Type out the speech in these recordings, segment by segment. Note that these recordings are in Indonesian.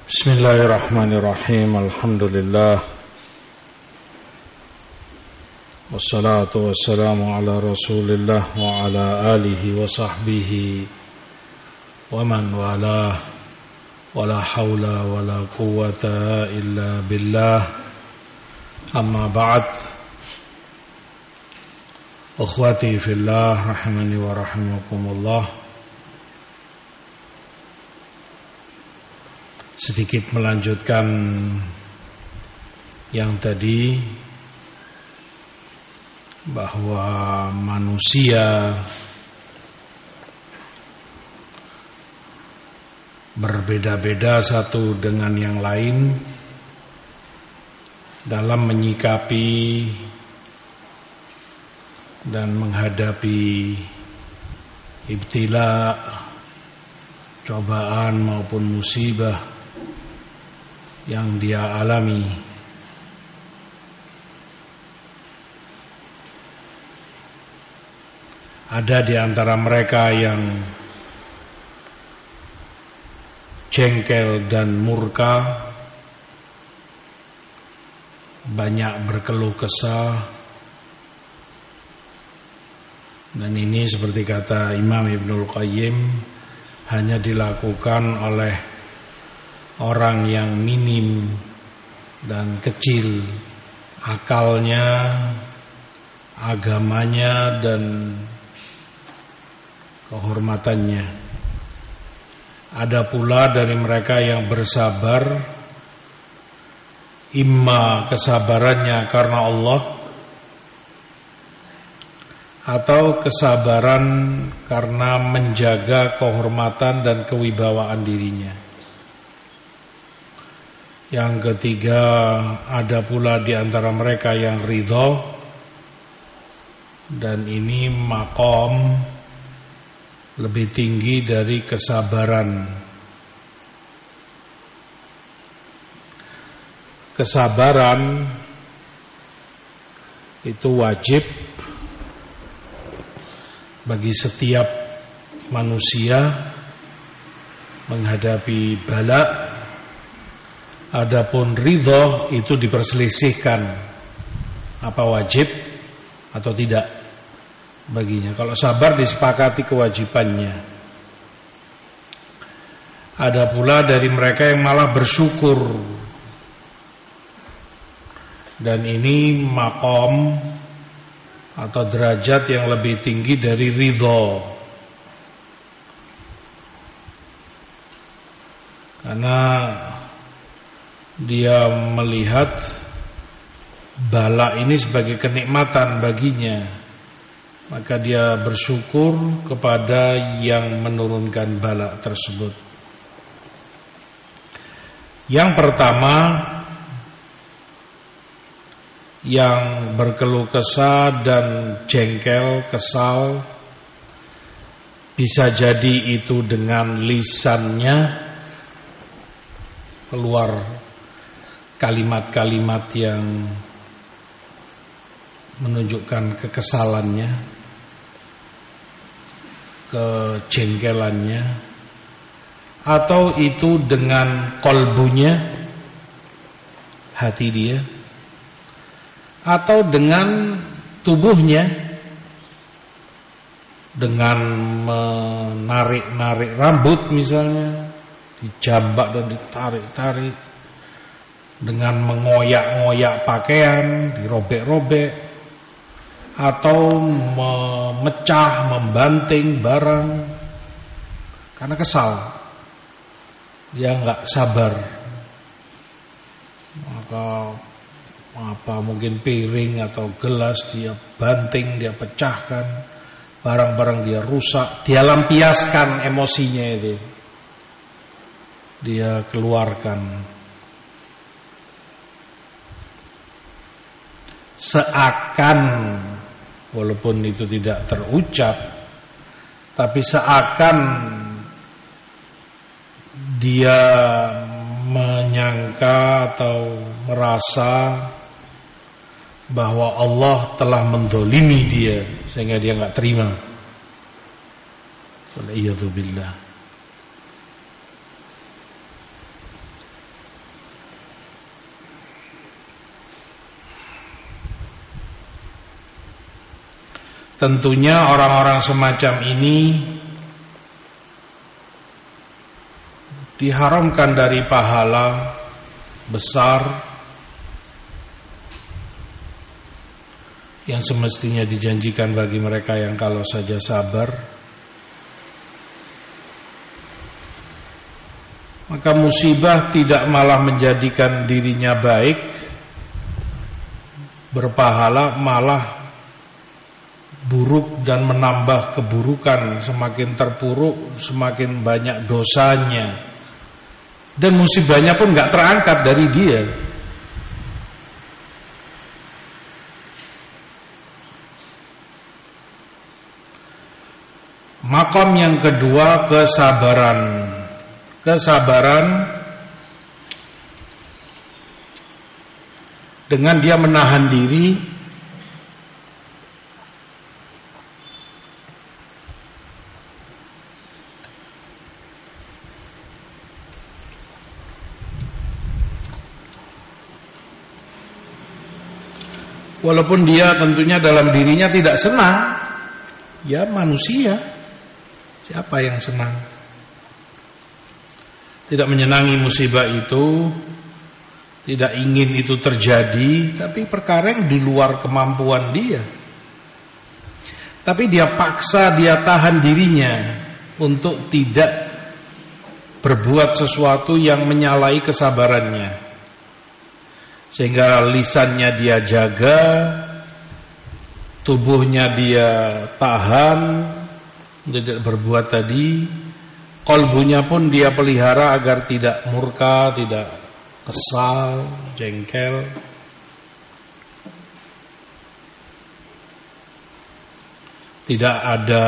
Bismillahirrahmanirrahim. Alhamdulillah. Wassalatu wassalamu ala Rasulillah wa ala alihi wa sahbihi wa man walah. Wala hawla wala quwwata illa billah. Amma ba'd. Akhwati fillah rahimani wa rahimakumullah. Sedikit melanjutkan yang tadi, bahwa manusia berbeda-beda satu dengan yang lain dalam menyikapi dan menghadapi ibtila, cobaan maupun musibah yang dia alami. Ada di antara mereka yang jengkel dan murka, banyak berkeluh kesah, dan ini seperti kata Imam Ibnul Qayyim, hanya dilakukan oleh orang yang minim dan kecil akalnya, agamanya, dan kehormatannya. Ada pula dari mereka yang bersabar, imma kesabarannya karena Allah, atau kesabaran karena menjaga kehormatan dan kewibawaan dirinya. Yang ketiga, ada pula di antara mereka yang ridho, dan ini maqam lebih tinggi dari kesabaran. Kesabaran itu wajib bagi setiap manusia menghadapi bala. Adapun ridho itu diperselisihkan, apa wajib atau tidak baginya. Kalau sabar disepakati kewajibannya. Ada pula dari mereka yang malah bersyukur, dan ini maqam atau derajat yang lebih tinggi dari ridho, karena dia melihat bala ini sebagai kenikmatan baginya, maka dia bersyukur kepada yang menurunkan bala tersebut. Yang pertama, yang berkeluh kesah dan jengkel, kesal, bisa jadi itu dengan lisannya keluar kalimat-kalimat yang menunjukkan kekesalannya, kejengkelannya, atau itu dengan kolbunya, hati dia, atau dengan tubuhnya, dengan menarik-narik rambut misalnya, dijambak dan ditarik-tarik, dengan mengoyak-ngoyak pakaian, dirobek-robek, atau memecah, membanting barang karena kesal. Dia enggak sabar. Maka mungkin piring atau gelas dia banting, dia pecahkan, barang-barang dia rusak, dia lampiaskan emosinya itu. Dia keluarkan. Seakan, walaupun itu tidak terucap, tapi seakan dia menyangka atau merasa bahwa Allah telah mendolimi dia sehingga dia enggak terima. Wal'iyadzubillah. Tentunya orang-orang semacam ini diharamkan dari pahala besar yang semestinya dijanjikan bagi mereka yang kalau saja sabar, maka musibah tidak malah menjadikan dirinya baik, berpahala, malah buruk dan menambah keburukan, semakin terpuruk, semakin banyak dosanya, dan musibahnya pun gak terangkat dari dia. Maqam yang kedua, kesabaran. Kesabaran dengan dia menahan diri walaupun dia tentunya dalam dirinya tidak senang. Ya manusia, siapa yang senang? Tidak menyenangi musibah itu, tidak ingin itu terjadi, tapi perkara yang di luar kemampuan dia. Tapi dia paksa, dia tahan dirinya untuk tidak berbuat sesuatu yang menyalahi kesabarannya. Sehingga lisannya dia jaga, tubuhnya dia tahan, tidak berbuat tadi. Kolbunya pun dia pelihara agar tidak murka, tidak kesal, jengkel. Tidak ada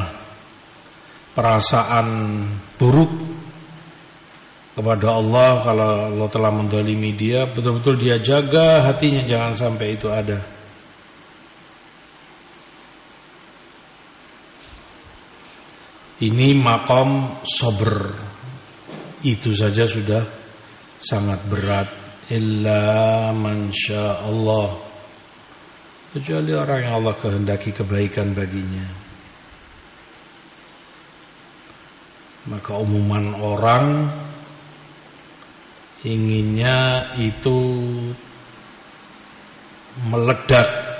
perasaan buruk kepada Allah kalau Allah telah menzalimi dia. Betul-betul dia jaga hatinya jangan sampai itu ada. Ini maqam sabr. Itu saja sudah sangat berat. Illa man syaa Allah. Kecuali orang yang Allah kehendaki kebaikan baginya. Maka umuman orang inginnya itu meledak.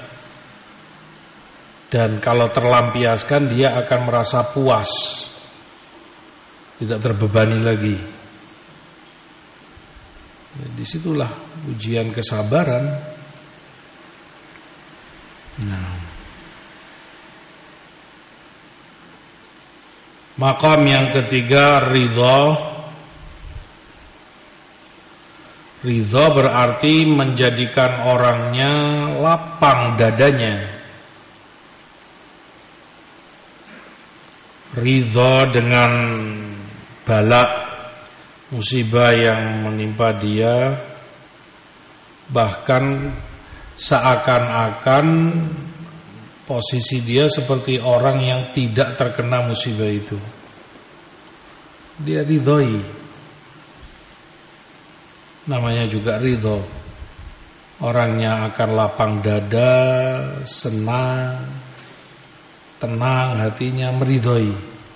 Dan kalau terlampiaskan dia akan merasa puas, tidak terbebani lagi. Disitulah ujian kesabaran. Nah, maqam yang ketiga, ridha. Ridha berarti menjadikan orangnya lapang dadanya. Ridha dengan bala musibah yang menimpa dia, bahkan seakan-akan posisi dia seperti orang yang tidak terkena musibah itu. Dia ridhoi. Namanya juga ridho. Orangnya akan lapang dada, senang, tenang hatinya, meridhoi.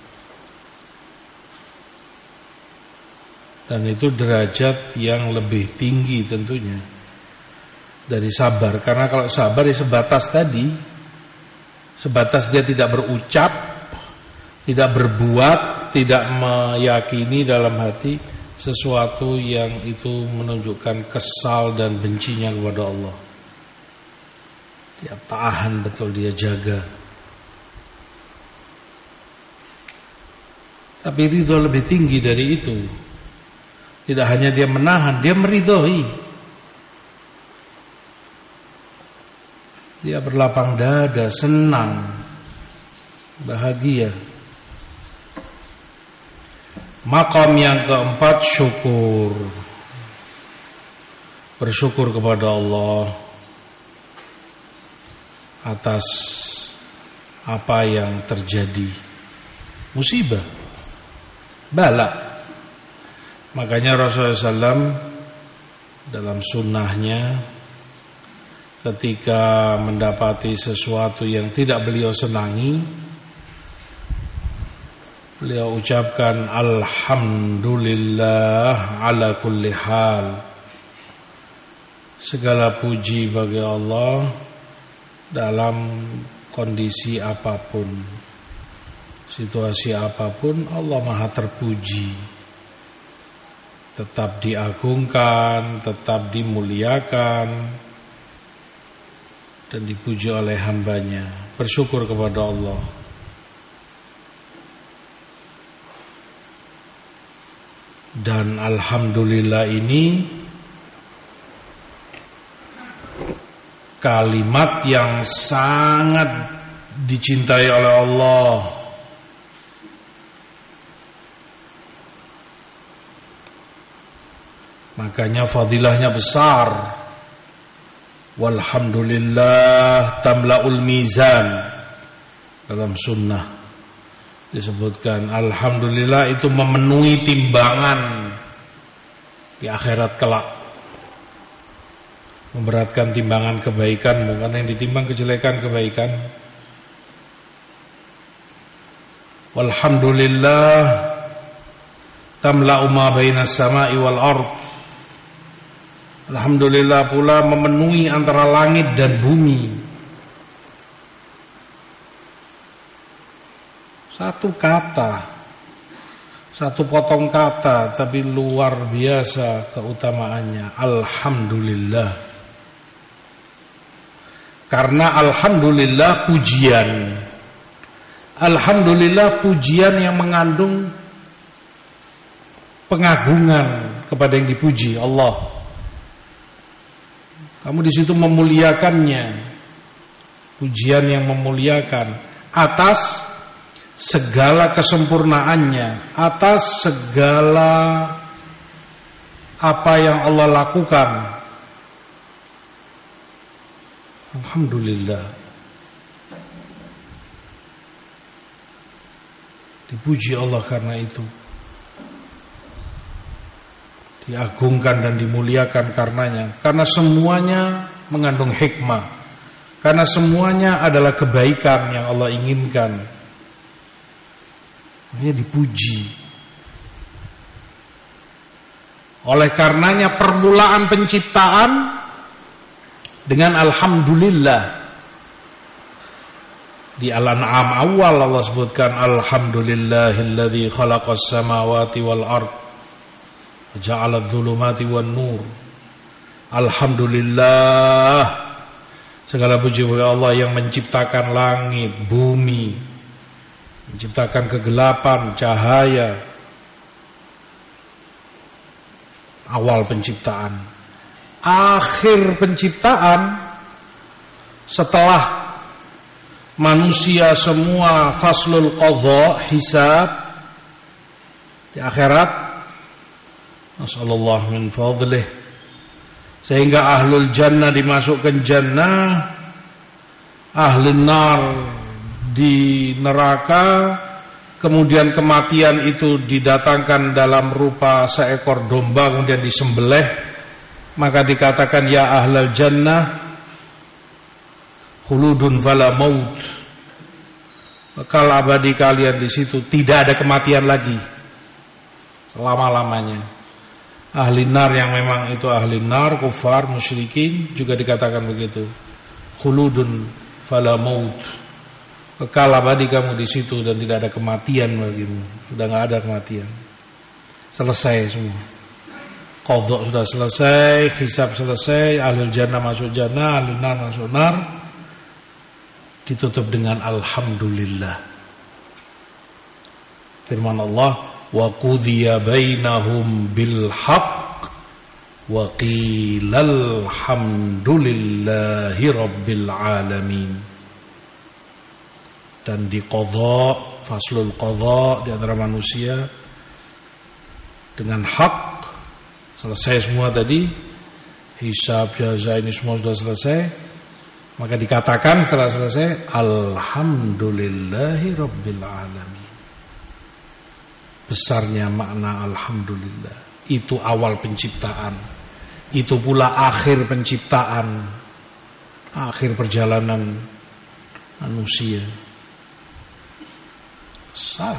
Dan itu derajat yang lebih tinggi tentunya dari sabar. Karena kalau sabar ya sebatas tadi, sebatas dia tidak berucap, tidak berbuat, tidak meyakini dalam hati sesuatu yang itu menunjukkan kesal dan bencinya kepada Allah. Dia tahan betul, dia jaga. Tapi ridho lebih tinggi dari itu. Tidak hanya dia menahan, dia meridhoi. Dia berlapang dada, senang, bahagia. Maqam yang keempat, syukur. Bersyukur kepada Allah atas apa yang terjadi. Musibah, bala. Makanya Rasulullah SAW dalam sunnahnya ketika mendapati sesuatu yang tidak beliau senangi, beliau ucapkan alhamdulillah ala kulli hal. Segala puji bagi Allah dalam kondisi apapun, situasi apapun, Allah Maha terpuji, tetap diagungkan, tetap dimuliakan dan dipuji oleh hambanya. Bersyukur kepada Allah. Dan alhamdulillah ini kalimat yang sangat dicintai oleh Allah. Makanya fadilahnya besar. Walhamdulillah tamla'ul mizan. Dalam sunnah disebutkan alhamdulillah itu memenuhi timbangan di akhirat kelak. Memberatkan timbangan kebaikan, bukan yang ditimbang kejelekan kebaikan. Walhamdulillah tamla'u ma bainas sama'i wal ard. Alhamdulillah pula memenuhi antara langit dan bumi. Satu kata, satu potong kata, tapi luar biasa keutamaannya. Alhamdulillah. Karena alhamdulillah pujian. Alhamdulillah pujian yang mengandung pengagungan kepada yang dipuji, Allah. Kamu di situ memuliakannya. Pujian yang memuliakan atas segala kesempurnaannya, atas segala apa yang Allah lakukan. Alhamdulillah. Dipuji Allah karena itu. Diagungkan dan dimuliakan karenanya. Karena semuanya mengandung hikmah. Karena semuanya adalah kebaikan yang Allah inginkan. Dia dipuji. Oleh karenanya permulaan penciptaan dengan alhamdulillah. Di Al-An'am awal Allah sebutkan alhamdulillahilladzi khalaqas samawati wal ard wa ja'ala adh-dhulumati wan nur. Alhamdulillah, segala puji bagi Allah yang menciptakan langit, bumi, menciptakan kegelapan, cahaya. Awal penciptaan. Akhir penciptaan, setelah manusia semua faslul qadha, hisab di akhirat, nasallallahu min fadlih, sehingga ahlul jannah dimasukkan jannah, ahlun nar di neraka. Kemudian kematian itu didatangkan dalam rupa seekor domba, kemudian disembelih. Maka dikatakan ya ahlal jannah khuludun fala maut. Kekal abadi kalian di situ, tidak ada kematian lagi selama-lamanya. Ahli nar yang memang itu ahli nar, kufar, musyrikin juga dikatakan begitu. Khuludun fala maut. Kekal abadi kamu di situ dan tidak ada kematian bagimu. Sudah enggak ada kematian. Selesai semua. Qadha sudah selesai, hisab selesai, ahlul jannah masuk jannah, ahlul nar masuk nar. Ditutup dengan alhamdulillah. Firman Allah, wa qudiya bainahum bil haqq wa qilal hamdulillahi rabbil alamin. Dan di qadha, faslul qadha di antara manusia dengan hak. Selesai semua tadi, hisab, jaza, ini semua sudah selesai. Maka dikatakan setelah selesai, alhamdulillahi rabbil alamin. Besarnya makna alhamdulillah. Itu awal penciptaan. Itu pula akhir penciptaan. akhir perjalanan manusia. Besar.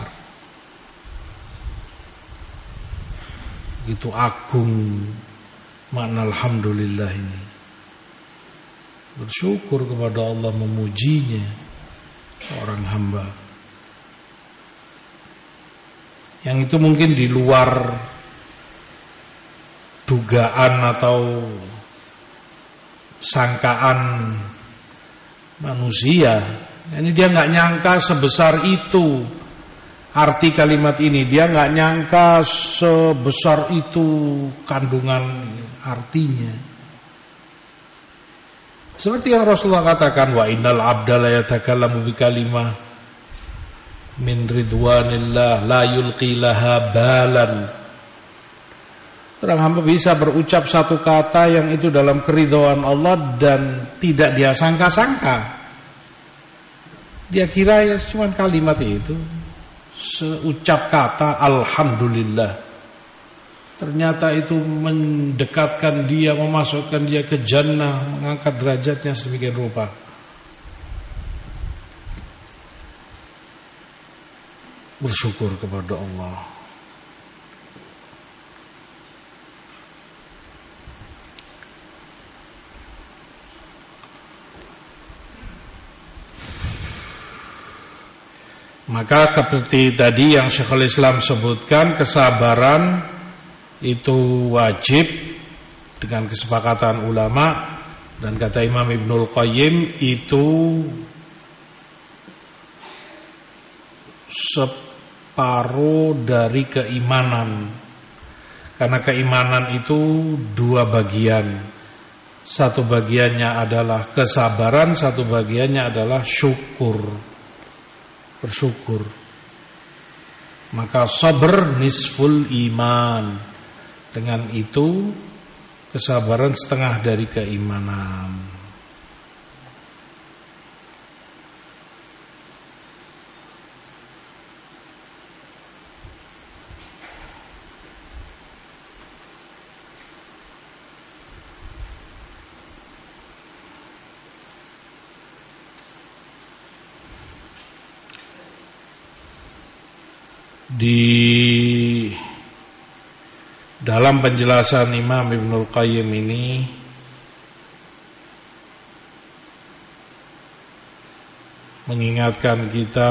Begitu agung makna alhamdulillah ini. Bersyukur kepada Allah, memujinya seorang hamba. Yang itu mungkin di luar dugaan atau sangkaan manusia. Ini dia nggak nyangka sebesar itu arti kalimat ini. Dia nggak nyangka sebesar itu kandungan artinya. Seperti yang Rasulullah katakan, wa innal abda la yatakallamu bi kalimah min ridwanillah la yulqi laha balan. Orang hamba bisa berucap satu kata yang itu dalam keridhaan Allah dan tidak dia sangka-sangka. Dia kira ya cuma kalimat itu, seucap kata alhamdulillah. Ternyata itu mendekatkan dia, memasukkan dia ke jannah, mengangkat derajatnya sedemikian rupa. Bersyukur kepada Allah. Maka seperti tadi yang Syekhul Islam sebutkan, kesabaran itu wajib dengan kesepakatan ulama, dan kata Imam Ibnul Qayyim itu separuh dari keimanan. Karena keimanan itu dua bagian. Satu bagiannya adalah kesabaran, satu bagiannya adalah syukur. Bersyukur. Maka sabar nisful iman. Dengan itu kesabaran setengah dari keimanan. Di dalam penjelasan Imam Ibnul Qayyim ini mengingatkan kita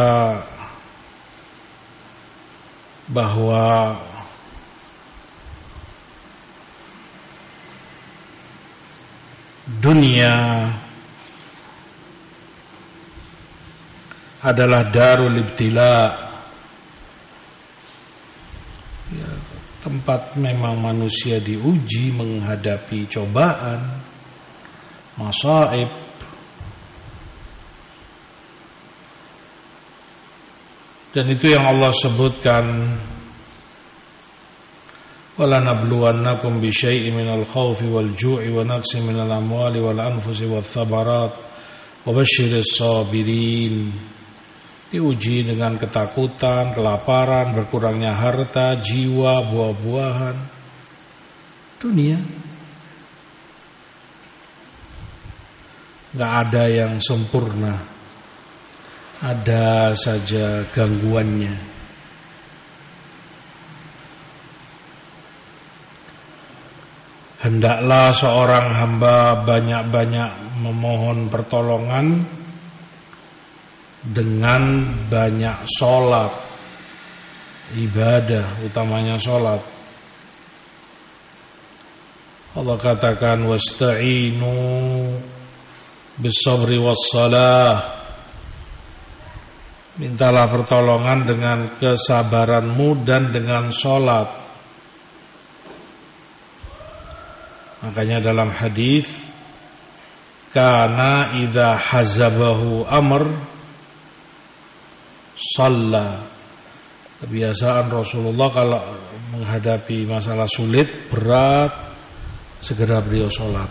bahwa dunia adalah darul ibtila, ya, tempat memang manusia diuji, menghadapi cobaan, masaib. Dan itu yang Allah sebutkan, wala nabluwannakum bi syai'in minal khaufi wal ju'i wa naqsin minal amwali wal anfusi wath thabarat wa basyiris sabirin. Diuji dengan ketakutan, kelaparan, berkurangnya harta, jiwa, buah-buahan. Dunia gak ada yang sempurna, ada saja gangguannya. Hendaklah seorang hamba banyak-banyak memohon pertolongan dengan banyak sholat, ibadah, utamanya sholat. Allah katakan, wasta'inu bis-sabri was-salah. Mintalah pertolongan dengan kesabaranmu dan dengan sholat. Makanya dalam hadis, kana idza hazabahu amr shalla. Kebiasaan Rasulullah kalau menghadapi masalah sulit, berat, segera beliau sholat.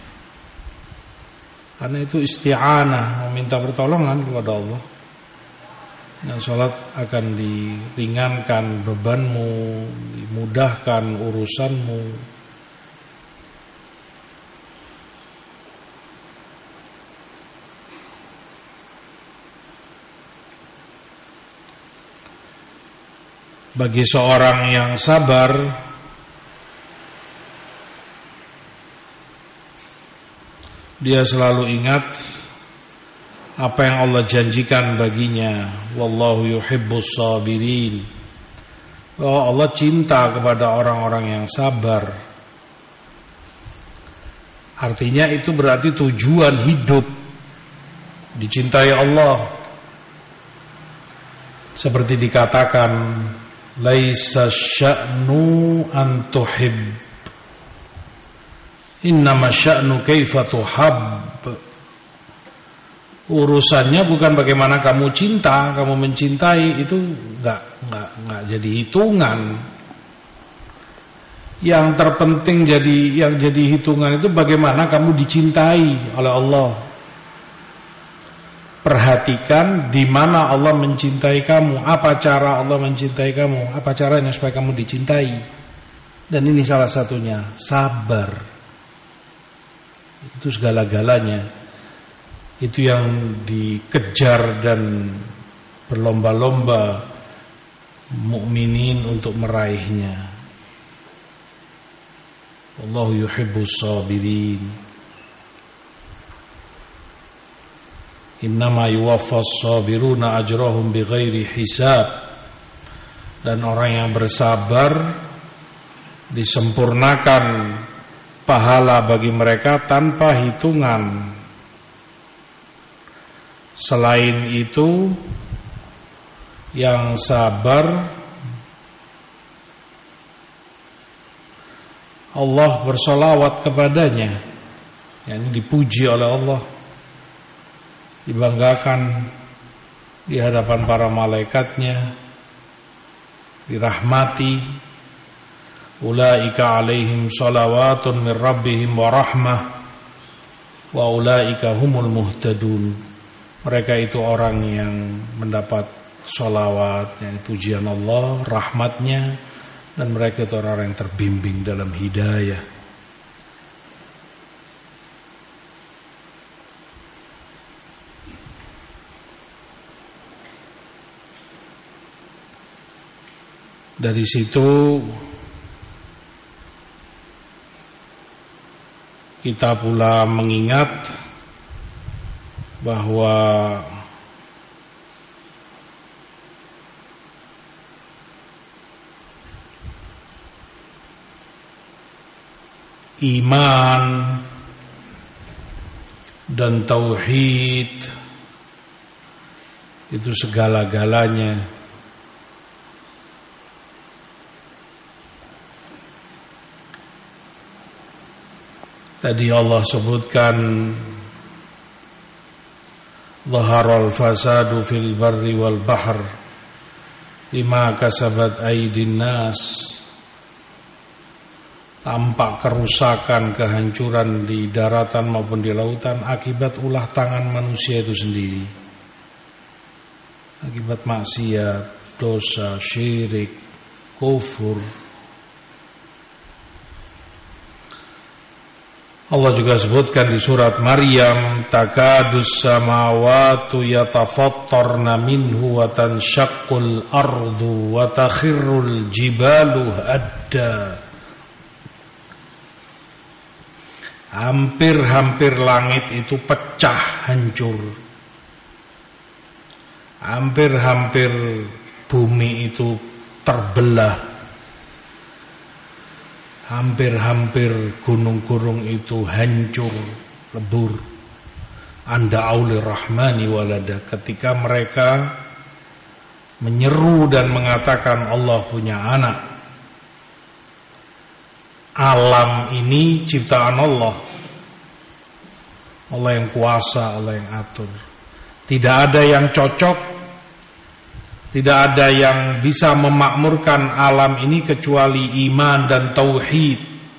Karena itu isti'anah, meminta pertolongan kepada Allah. Dan sholat akan diringankan bebanmu, dimudahkan urusanmu. Bagi seorang yang sabar, dia selalu ingat apa yang Allah janjikan baginya. Wallahu yuhibbus sabirin. Oh, Allah cinta kepada orang-orang yang sabar. Artinya itu berarti tujuan hidup, dicintai Allah. Seperti dikatakan, laisa sya'nu an tuhib, innama sya'nu kaifa tuhab. Urusannya bukan bagaimana kamu cinta, kamu mencintai, itu enggak jadi hitungan. Yang terpenting yang jadi hitungan itu bagaimana kamu dicintai oleh Allah. Perhatikan di mana Allah mencintai kamu, apa cara Allah mencintai kamu, apa caranya supaya kamu dicintai. Dan ini salah satunya, sabar. Itu segala-galanya. Itu yang dikejar dan berlomba-lomba mukminin untuk meraihnya. Wallahu yuhibbus sabirin. Innama yuwaffas sabiruna ajrahum bighairi hisab. Dan orang yang bersabar disempurnakan pahala bagi mereka tanpa hitungan. Selain itu, yang sabar Allah bersolawat kepadanya, yakni dipuji oleh Allah, dibanggakan di hadapan para malaikatnya, dirahmati. Ulaika alaihim salawatun min rabbihim wa rahmah wa ulaika humul muhtadun. Mereka itu orang yang mendapat salawat, yang pujian Allah, rahmatnya, dan mereka itu orang yang terbimbing dalam hidayah. Dari situ kita pula mengingat bahwa iman dan tauhid itu segala-galanya. Tadi Allah sebutkan zaharal fasadu fil barri wal bahr bima kasabat aydin nas. Tampak kerusakan, kehancuran di daratan maupun di lautan akibat ulah tangan manusia itu sendiri. Akibat maksiat, dosa, syirik, kufur. Allah juga sebutkan di surat Maryam, takadus samawatu yatafattarna minhu wa tanshaqqul ardu wa takhirrul jibalu hadda. Hampir-hampir langit itu pecah, hancur. Hampir-hampir bumi itu terbelah. Hampir-hampir gunung-gunung itu hancur, lebur. Anda auli rahmani walada. Ketika mereka menyeru dan mengatakan Allah punya anak. Alam ini ciptaan Allah. Allah yang kuasa, Allah yang atur. Tidak ada yang cocok, tidak ada yang bisa memakmurkan alam ini kecuali iman dan tauhid.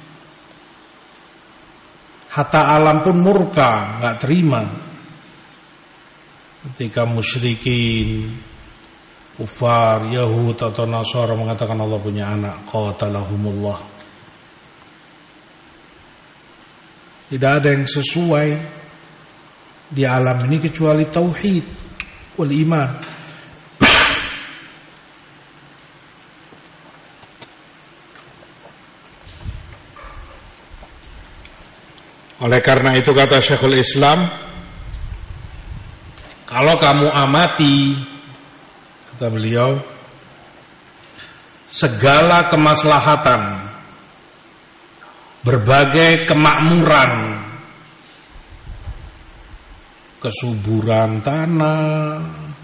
Hatta alam pun murka, enggak terima. Ketika musyrikin, kufar, Yahud atau Nasara mengatakan Allah punya anak, qatalahumullah. Tidak ada yang sesuai di alam ini kecuali tauhid wal iman. Oleh karena itu kata Syekhul Islam, kalau kamu amati, kata beliau, segala kemaslahatan, berbagai kemakmuran, kesuburan tanah,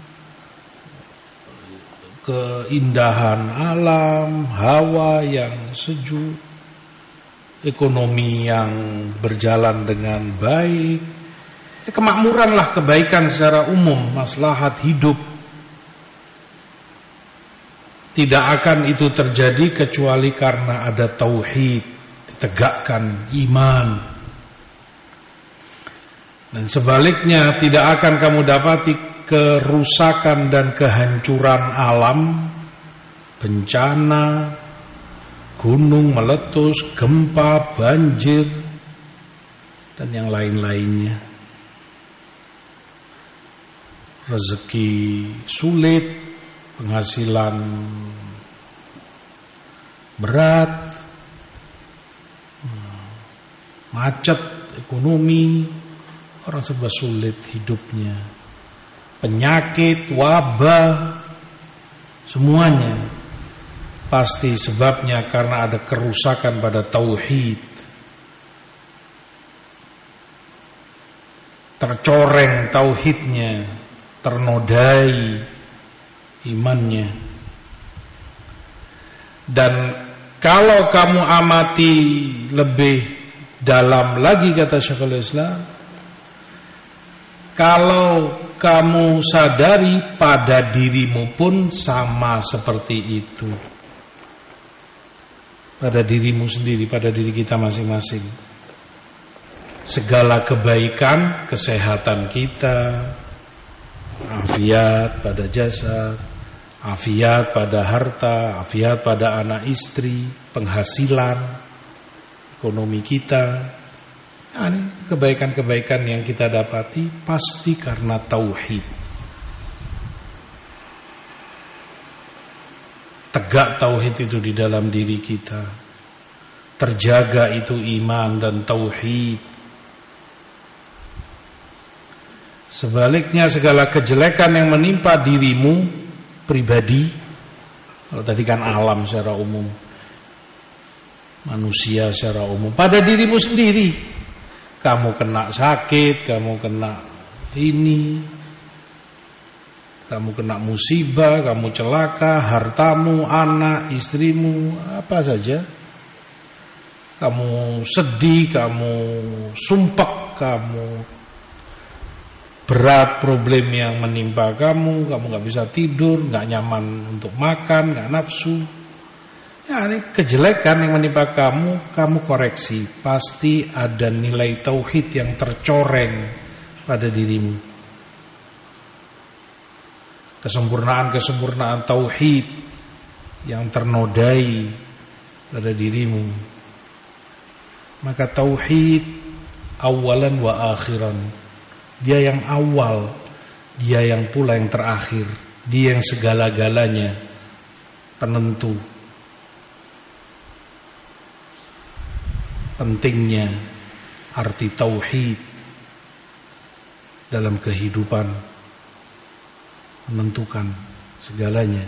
keindahan alam, hawa yang sejuk, ekonomi yang berjalan dengan baik, kemakmuranlah, kebaikan secara umum, maslahat hidup, tidak akan itu terjadi kecuali karena ada tauhid, ditegakkan iman. Dan sebaliknya tidak akan kamu dapati kerusakan dan kehancuran alam, bencana, gunung meletus, gempa, banjir, dan yang lain-lainnya. Rezeki sulit, penghasilan berat, macet ekonomi, orang serba sulit hidupnya, penyakit, wabah, semuanya pasti sebabnya karena ada kerusakan pada tauhid, tercoreng tauhidnya, ternodai imannya. Dan kalau kamu amati lebih dalam lagi kata Syekhul Islam, kalau kamu sadari pada dirimu pun sama seperti itu, pada dirimu sendiri, pada diri kita masing-masing, segala kebaikan, kesehatan kita, afiat pada jasad, afiat pada harta, afiat pada anak istri, penghasilan, ekonomi kita, ini kebaikan-kebaikan yang kita dapati pasti karena tauhid. Tegak tauhid itu di dalam diri kita, terjaga itu iman dan tauhid. Sebaliknya segala kejelekan yang menimpa dirimu pribadi, kalau tadi kan alam secara umum, manusia secara umum, pada dirimu sendiri, kamu kena sakit, kamu kena ini, kamu kena musibah, kamu celaka, hartamu, anak, istrimu, apa saja, kamu sedih, kamu sumpek, kamu berat problem yang menimpa kamu gak bisa tidur, gak nyaman untuk makan, gak nafsu. Ya, ini kejelekan yang menimpa kamu koreksi. Pasti ada nilai tauhid yang tercoreng pada dirimu. Kesempurnaan tauhid yang ternodai pada dirimu. Maka tauhid awalan wa akhiran. Dia yang awal, dia yang pula yang terakhir, dia yang segala-galanya, penentu. Pentingnya arti tauhid dalam kehidupan, menentukan segalanya.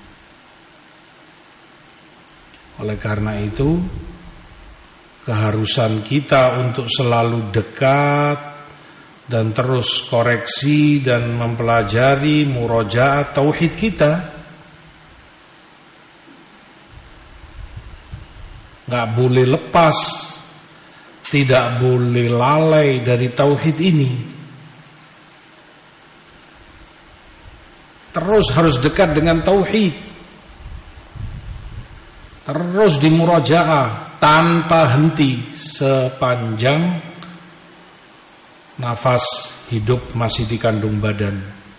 Oleh karena itu, keharusan kita untuk selalu dekat dan terus koreksi dan mempelajari murojaah tauhid kita. Gak boleh lepas, tidak boleh lalai dari tauhid ini. Terus harus dekat dengan tauhid, terus dimurojaah tanpa henti sepanjang nafas hidup masih dikandung badan.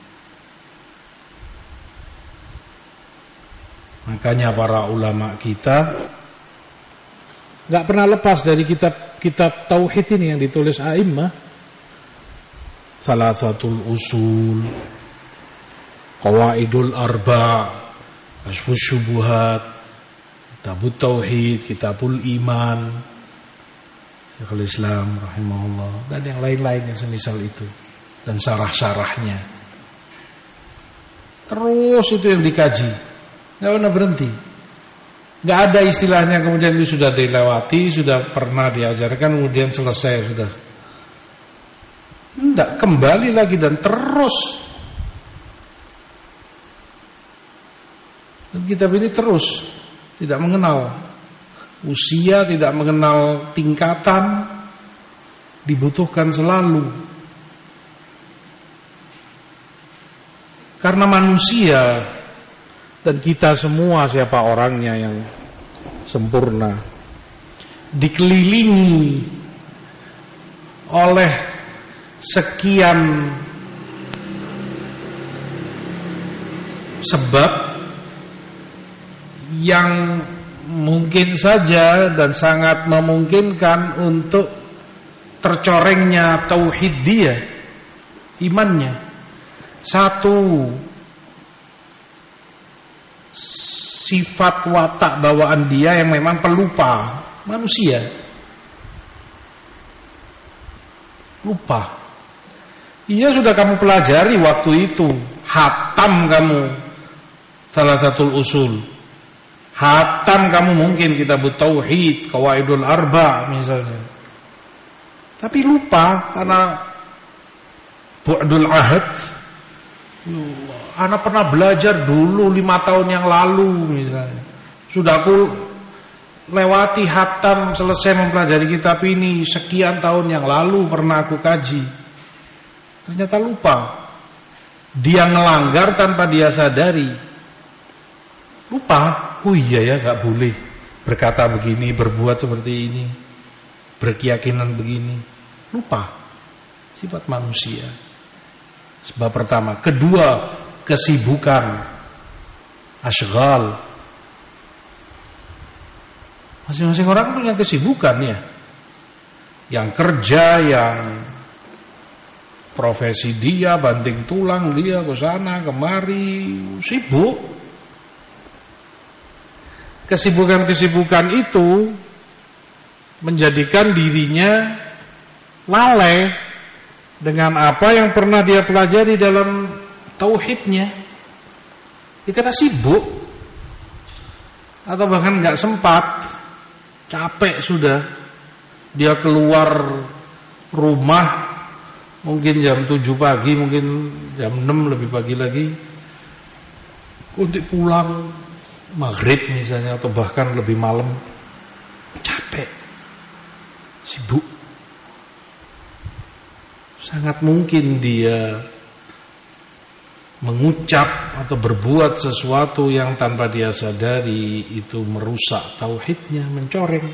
Makanya para ulama kita gak pernah lepas dari kitab tauhid ini yang ditulis a'immah. Thalathatul usul, qawaidul arba', kasfus syubuhat, kitabut tauhid, kitabul iman. Syekhul Islam rahimahullah, dan yang lain-lain yang semisal itu, dan syarah-syarahnya. Terus itu yang dikaji, nggak pernah berhenti. Nggak ada istilahnya kemudian itu sudah dilewati, sudah pernah diajarkan, kemudian selesai sudah. Nggak, kembali lagi dan terus. Dan kitab ini terus tidak mengenal usia, tidak mengenal tingkatan, dibutuhkan selalu. Karena manusia dan kita semua, siapa orangnya yang sempurna, dikelilingi oleh sekian sebab yang mungkin saja dan sangat memungkinkan untuk tercorengnya tauhid dia, imannya. Satu, sifat watak bawaan dia yang memang pelupa, manusia lupa. Iya, sudah kamu pelajari waktu itu, hatam kamu Thalathatul Usul, hatam kamu mungkin kitab tauhid, Qawaidul Arba misalnya, tapi lupa karena bu'dul ahad. Anak pernah belajar dulu 5 tahun yang lalu misalnya, sudah aku lewati hatam, selesai mempelajari kitab ini sekian tahun yang lalu pernah aku kaji. Ternyata lupa. Dia ngelanggar tanpa dia sadari. Lupa. Oh iya ya, gak boleh berkata begini, berbuat seperti ini, berkeyakinan begini. Lupa. Sifat manusia. Sebab pertama. Kedua, kesibukan, asyghal. Masing-masing orang punya kesibukan ya. Yang kerja, yang profesi dia, banting tulang dia ke sana kemari, sibuk. Kesibukan-kesibukan itu menjadikan dirinya lalai dengan apa yang pernah dia pelajari dalam tauhidnya. Dia karena sibuk atau bahkan nggak sempat, capek sudah, dia keluar rumah mungkin jam 7 pagi, mungkin jam 6 lebih pagi lagi, untuk pulang maghrib misalnya, atau bahkan lebih malam, capek, sibuk. Sangat mungkin dia mengucap atau berbuat sesuatu yang tanpa dia sadari itu merusak tauhidnya, mencoreng.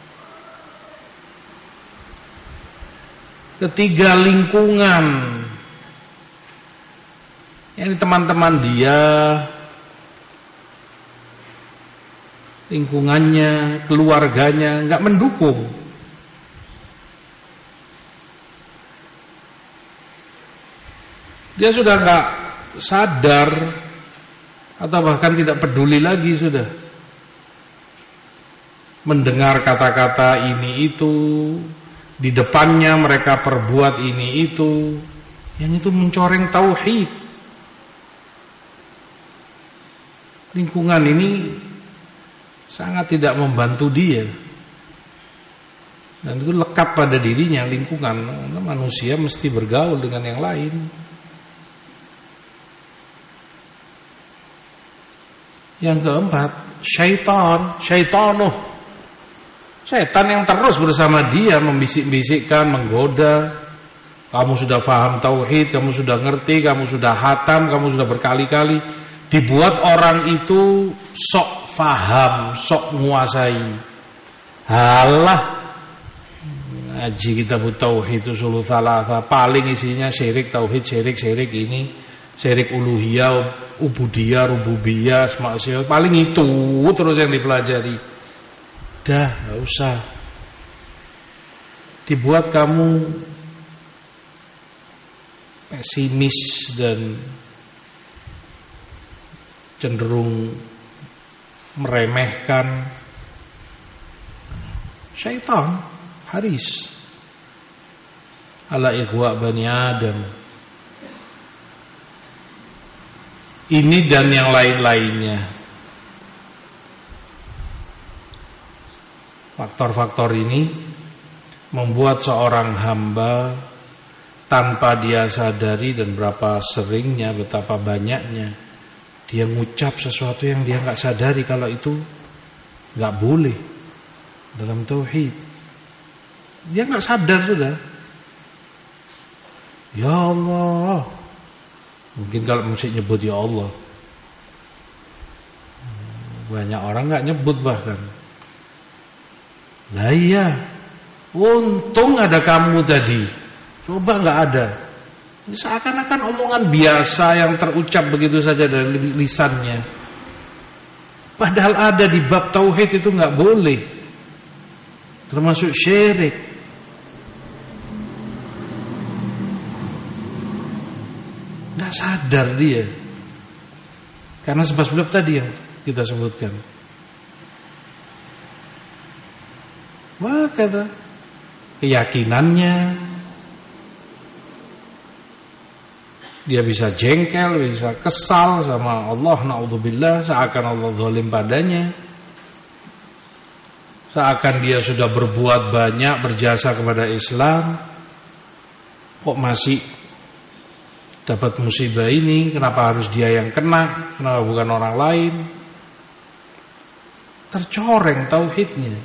Ketiga, lingkungan. Ini teman-teman dia, lingkungannya, keluarganya enggak mendukung. Dia sudah enggak sadar atau bahkan tidak peduli lagi sudah. Mendengar kata-kata ini itu, di depannya mereka perbuat ini itu, yang itu mencoreng tauhid. Lingkungan ini sangat tidak membantu dia. Dan itu lekat pada dirinya, lingkungan. Karena manusia mesti bergaul dengan yang lain. Yang keempat, syaitan. Setan yang terus bersama dia, membisik-bisikkan, menggoda. Kamu sudah paham tauhid, kamu sudah ngerti, kamu sudah hatam, kamu sudah berkali-kali. Dibuat orang itu sok faham, sok menguasai. Halah, ngaji kitab tauhid usul tsalatsa, paling isinya syirik tauhid, syirik ini, syirik uluhiyah, ubudiyah, rububiyah, asma sifat, paling itu terus yang dipelajari. Dah, enggak usah. Dibuat kamu pesimis dan cenderung meremehkan. Syaitan haris ala ikhwa bani Adam. Ini dan yang lain-lainnya. Faktor-faktor ini membuat seorang hamba tanpa dia sadari, dan berapa seringnya, betapa banyaknya dia mengucap sesuatu yang dia nggak sadari kalau itu nggak boleh dalam tauhid. Dia nggak sadar sudah. Ya Allah. Mungkin kalau mesti nyebut ya Allah. Banyak orang nggak nyebut bahkan. Lah iya. Untung ada kamu tadi. Coba nggak ada. Seakan-akan omongan biasa yang terucap begitu saja dari lisannya. Padahal ada di bab tauhid itu nggak boleh. Termasuk syirik. Nggak sadar dia. Karena sebab-sebab tadi yang kita sebutkan. Wah, kata keyakinannya, dia bisa jengkel, bisa kesal sama Allah, na'udzubillah, seakan Allah zalim padanya, seakan dia sudah berbuat banyak, berjasa kepada Islam, kok masih dapat musibah ini, kenapa harus dia yang kena, kenapa bukan orang lain. Tercoreng tauhidnya.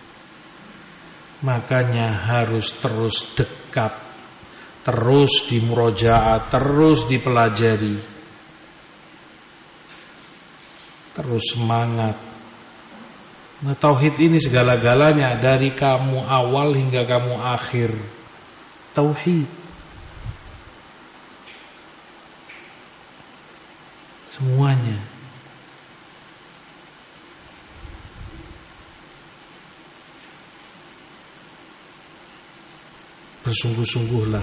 Makanya harus terus dekat, terus dimurojaah, terus dipelajari, terus semangat. Nah, tauhid ini segala-galanya, dari kamu awal hingga kamu akhir. Tauhid. Semuanya. Bersungguh-sungguhlah.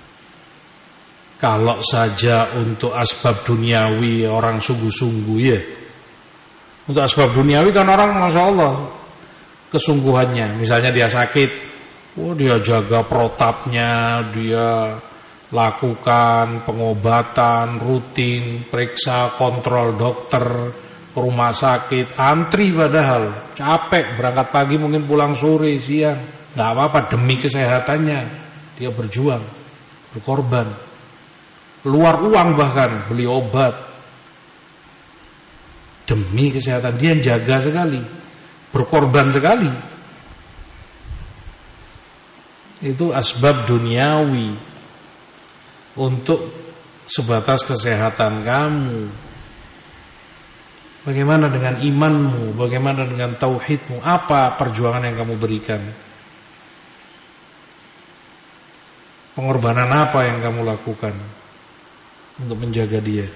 Kalau saja untuk asbab duniawi orang sungguh-sungguh ya. Untuk asbab duniawi kan orang Masya Allah kesungguhannya. Misalnya dia sakit, dia jaga protapnya, dia lakukan pengobatan rutin, periksa, kontrol dokter, ke rumah sakit, antri padahal capek, berangkat pagi mungkin pulang sore, siang, nggak apa-apa demi kesehatannya dia berjuang, berkorban, keluar uang bahkan beli obat demi kesehatan dia, jaga sekali, berkorban sekali. Itu asbab duniawi untuk sebatas kesehatan kamu. Bagaimana dengan imanmu? Bagaimana dengan tauhidmu? Apa perjuangan yang kamu berikan? Pengorbanan apa yang kamu lakukan untuk menjaga dia?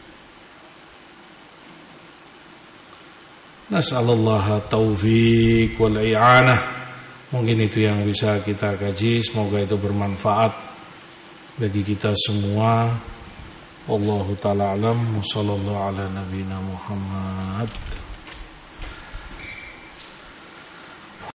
Nas'alullaha taufiq wal i'anah. Mungkin itu yang bisa kita kaji. Semoga itu bermanfaat bagi kita semua. Wallahu ta'ala alam. Wassallallahu ala nabiyina Muhammad.